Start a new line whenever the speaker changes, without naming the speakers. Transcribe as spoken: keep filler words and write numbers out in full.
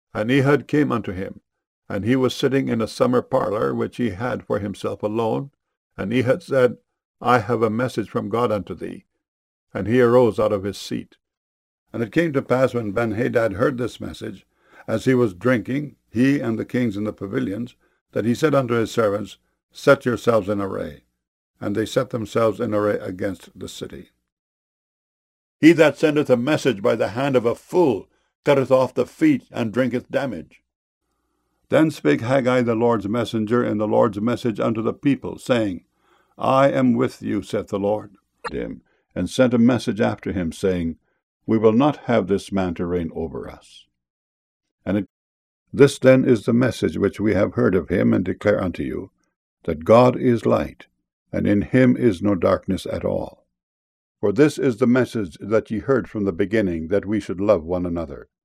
And Ehud came unto him, and he was sitting in a summer parlour, which he had for himself alone. And Ehud said, I have a message from God unto thee. And he arose out of his seat. And it came to pass, when Benhadad heard this message, as he was drinking, he and the kings in the pavilions, that he said unto his servants, Set yourselves in array. And they set themselves in array against the city. He that sendeth a message by the hand of a fool cutteth off the feet, and drinketh damage. Then spake Haggai the Lord's messenger in the Lord's message unto the people, saying, I am with you, saith the Lord. Him, and sent a message after him, saying, We will not have this man to reign over us. And it, this then is the message which we have heard of him, and declare unto you, that God is light, and in him is no darkness at all. For this is the message that ye heard from the beginning, that we should love one another.